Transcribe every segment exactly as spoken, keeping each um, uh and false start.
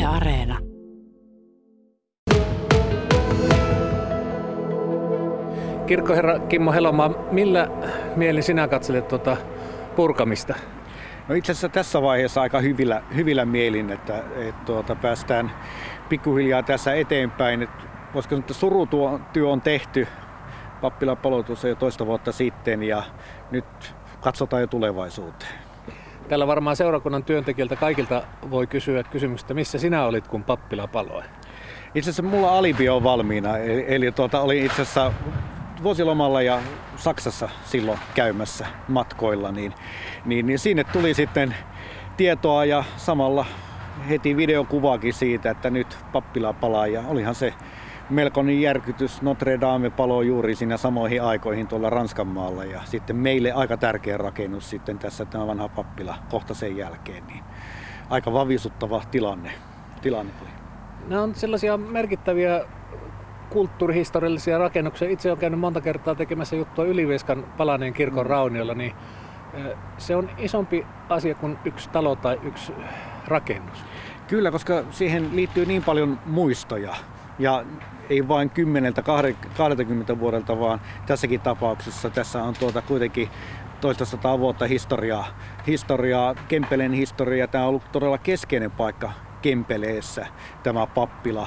Areena. Kirkkoherra Kimmo Helomaa, millä mielin sinä katselet tuota purkamista? No itse asiassa tässä vaiheessa aika hyvillä, hyvillä mielin, että, että tuota, päästään pikkuhiljaa tässä eteenpäin. Et voisiko sanoa, että surutyö on tehty pappilan paloitussa jo toista vuotta sitten ja nyt katsotaan jo tulevaisuuteen. Täällä varmaan seurakunnan työntekijältä kaikilta voi kysyä kysymystä, missä sinä olit, kun pappila paloi? Itse asiassa mulla alibi on valmiina, eli, eli tuota, olin itse asiassa vuosilomalla ja Saksassa silloin käymässä matkoilla, niin, niin, niin sinne tuli sitten tietoa ja samalla heti videokuvaakin siitä, että nyt pappila palaa ja olihan se melkoinen järkytys. Notre Dame paloi juuri siinä samoihin aikoihin tuolla Ranskanmaalla ja sitten meille aika tärkeä rakennus sitten tässä tämä vanha pappila kohta sen jälkeen, niin aika vavisuttava tilanne, tilanne oli. Nämä on sellaisia merkittäviä kulttuurihistoriallisia rakennuksia. Itse olen käynyt monta kertaa tekemässä juttua Ylivieskan palaneen kirkon raunioilla, niin se on isompi asia kuin yksi talo tai yksi rakennus. Kyllä, koska siihen liittyy niin paljon muistoja ja ei vain kymmeneltä kaksikymmentä vuodelta, vaan tässäkin tapauksessa tässä on tuota kuitenkin toista sataa vuotta historiaa, historiaa, Kempeleen historiaa. Tämä on ollut todella keskeinen paikka Kempeleessä, tämä pappila.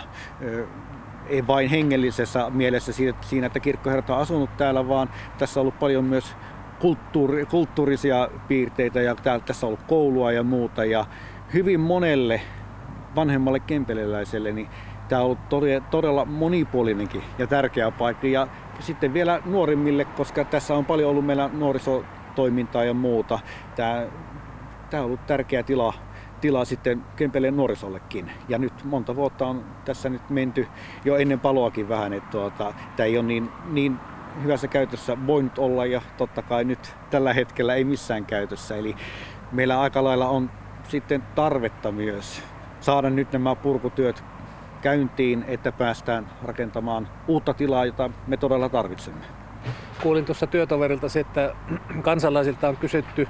Ei vain hengellisessä mielessä siinä, että kirkkoherrat on asunut täällä, vaan tässä on ollut paljon myös kulttuuri, kulttuurisia piirteitä ja tässä on ollut koulua ja muuta. Ja hyvin monelle vanhemmalle kempeleläiselle niin tämä on ollut todella monipuolinenkin ja tärkeä paikka. Ja sitten vielä nuorimmille, koska tässä on paljon ollut meillä nuorisotoimintaa ja muuta. Tämä, tämä on ollut tärkeä tila. tilaa sitten Kempeleen nuorisollekin. Ja nyt monta vuotta on tässä nyt menty jo ennen paloakin vähän, että tuota, tämä ei ole niin, niin hyvässä käytössä voinut olla ja totta kai nyt tällä hetkellä ei missään käytössä. Eli meillä aika lailla on sitten tarvetta myös saada nyt nämä purkutyöt käyntiin, että päästään rakentamaan uutta tilaa, jota me todella tarvitsemme. Kuulin tuossa työtoverilta se, että kansalaisilta on kysytty,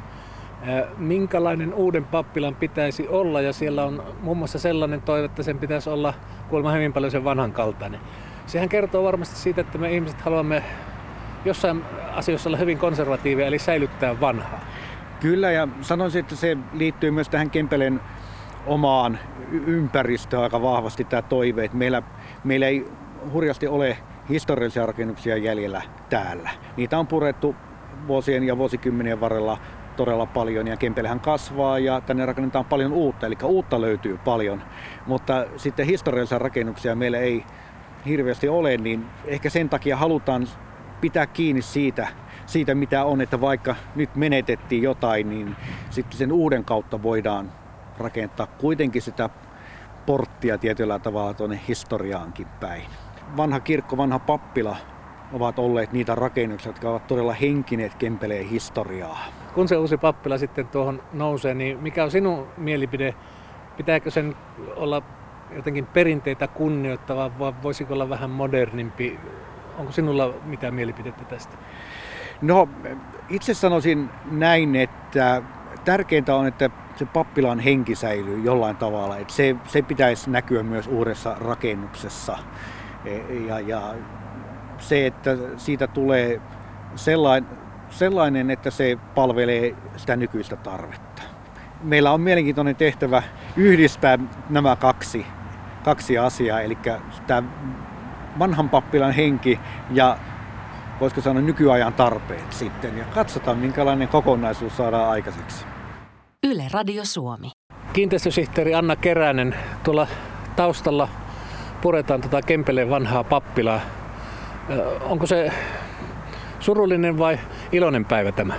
minkälainen uuden pappilan pitäisi olla, ja siellä on muun muassa sellainen toive, että sen pitäisi olla kuulemma hyvin paljon sen vanhan kaltainen. Sehän kertoo varmasti siitä, että me ihmiset haluamme jossain asioissa olla hyvin konservatiivia, eli säilyttää vanhaa. Kyllä, ja sanoisin, että se liittyy myös tähän Kempeleen omaan ympäristöön aika vahvasti tämä toive, että meillä, meillä ei hurjasti ole historiallisia rakennuksia jäljellä täällä. Niitä on purettu vuosien ja vuosikymmenien varrella todella paljon ja Kempelehän kasvaa ja tänne rakennetaan paljon uutta, eli uutta löytyy paljon, mutta sitten historiallisia rakennuksia meillä ei hirveästi ole, niin ehkä sen takia halutaan pitää kiinni siitä, siitä mitä on, että vaikka nyt menetettiin jotain, niin sitten sen uuden kautta voidaan rakentaa kuitenkin sitä porttia tietyllä tavalla tuonne historiaankin päin. Vanha kirkko, vanha pappila ovat olleet niitä rakennuksia, jotka ovat todella henkineet Kempeleen historiaa. Kun se uusi pappila sitten tuohon nousee, niin mikä on sinun mielipide? Pitääkö sen olla jotenkin perinteitä kunnioittava vai voisiko olla vähän modernimpi? Onko sinulla mitään mielipidettä tästä? No itse sanoisin näin, että tärkeintä on, että se pappilan henki säilyy jollain tavalla. Että se, se pitäisi näkyä myös uudessa rakennuksessa. Ja, ja se, että siitä tulee sellainen, sellainen, että se palvelee sitä nykyistä tarvetta. Meillä on mielenkiintoinen tehtävä yhdistää nämä kaksi, kaksi asiaa, eli tämä vanhan pappilan henki ja voisiko sanoa nykyajan tarpeet sitten. Ja katsotaan, minkälainen kokonaisuus saadaan aikaiseksi. Yle Radio Suomi. Kiinteistösihteeri Anna Keränen, tuolla taustalla puretaan tuota Kempeleen vanhaa pappilaa. Onko se surullinen vai iloinen päivä tämä?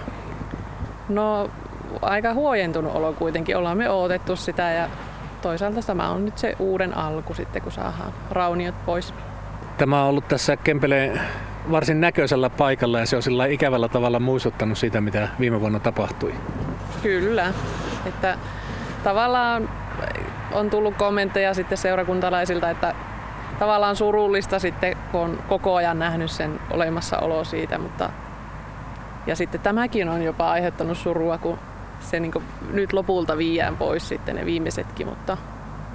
No aika huojentunut olo kuitenkin. Ollaan me odotettu sitä ja toisaalta tämä on nyt se uuden alku sitten, kun saadaan rauniot pois. Tämä on ollut tässä Kempeleen varsin näköisellä paikalla ja se on sillä ikävällä tavalla muistuttanut siitä, mitä viime vuonna tapahtui. Kyllä, että tavallaan on tullut kommentteja sitten seurakuntalaisilta, että tavallaan surullista sitten, kun on koko ajan nähnyt sen olemassaolo siitä, mutta ja sitten tämäkin on jopa aiheuttanut surua, kun se niin kuin nyt lopulta viiään pois sitten ne viimeisetkin, mutta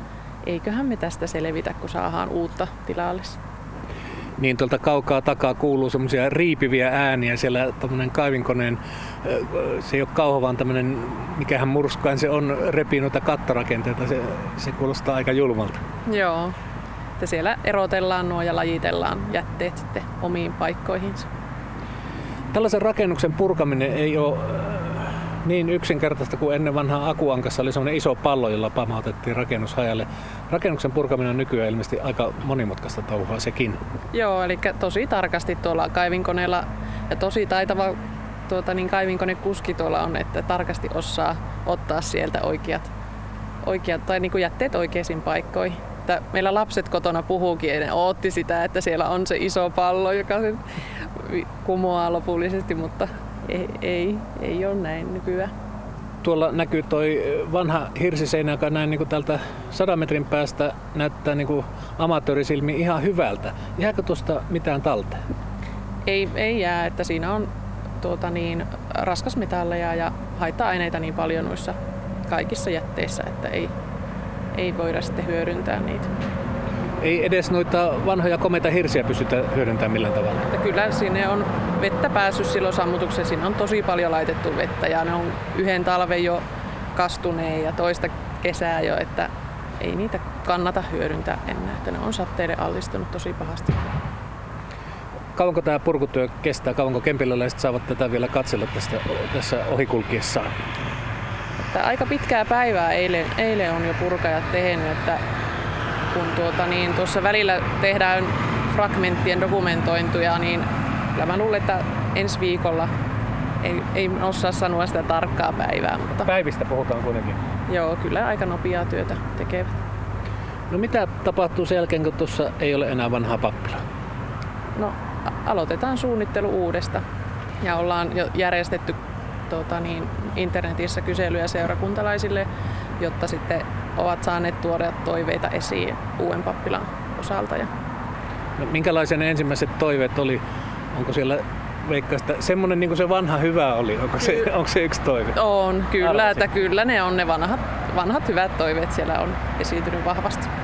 eiköhän me tästä selvitä, kun saadaan uutta tilalle. Niin tuolta kaukaa takaa kuuluu semmoisia riipiviä ääniä. Siellä tommonen kaivinkoneen, se ei ole kauha, vaan tämmönen, mikähän murskain se on, repii noita kattorakenteita. Se, se kuulostaa aika julmalta. Joo, että siellä erotellaan nuo ja lajitellaan jätteet sitten omiin paikkoihinsa. Tällaisen rakennuksen purkaminen ei ole niin yksinkertaista kuin ennen vanhaa Akuankassa oli semmoinen iso pallo, jolla pamautettiin rakennushajalle. Rakennuksen purkaminen on nykyään ilmeisesti aika monimutkaista touhua sekin. Joo, eli tosi tarkasti tuolla kaivinkoneella ja tosi taitava tuota, niin kaivinkonekuski tuolla on, että tarkasti osaa ottaa sieltä oikeat, oikeat tai niin kuin jätteet oikeisiin paikkoihin. Että meillä lapset kotona puhuukin ja ne ootti sitä, että siellä on se iso pallo, joka sen kumoaa lopullisesti, mutta ei, ei, ei ole näin nykyään. Tuolla näkyy toi vanha hirsiseinä, joka näin niin kuin tältä sadan metrin päästä näyttää niin kuin amatöörisilmiin ihan hyvältä. Jääkö tuosta mitään talteen? Ei, ei jää, että siinä on tuota niin, raskasmetalleja ja haitta-aineita niin paljon noissa kaikissa jätteissä, että ei, ei voida sitten hyödyntää niitä. Ei edes noita vanhoja komeita hirsiä pystytä hyödyntämään millään tavalla? Että kyllä sinne on vettä päässyt silloin sammutukseen. Siinä on tosi paljon laitettu vettä ja ne on yhden talven jo kastuneen ja toista kesää jo, että ei niitä kannata hyödyntää enää. Että ne on sateille allistunut tosi pahasti. Kauanko tämä purkutyö kestää? Kauanko kempiläläiset saavat tätä vielä katsella tästä, tässä ohikulkiessaan? Että aika pitkää päivää eilen, eilen on jo purkajat tehnyt, että kun tuota, niin tuossa välillä tehdään fragmenttien dokumentointuja, niin kyllä mä luulen, että ensi viikolla ei, ei osaa sanoa sitä tarkkaa päivää. Mutta päivistä puhutaan kuitenkin. Joo, kyllä aika nopeaa työtä tekevät. No mitä tapahtuu sen jälkeen, kun tuossa ei ole enää vanhaa pappilaa? No aloitetaan suunnittelu uudesta ja ollaan jo järjestetty tuota, niin, internetissä kyselyjä seurakuntalaisille, jotta sitten ovat saaneet tuoda toiveita esiin uuden pappilan osalta. No, minkälaisia ne ensimmäiset toiveet oli? Onko siellä Veikkaista semmoinen niin kuin se vanha hyvä oli? Onko se, onko se yksi toive? On, kyllä, että kyllä ne on ne vanhat, vanhat hyvät toiveet siellä on esiintynyt vahvasti.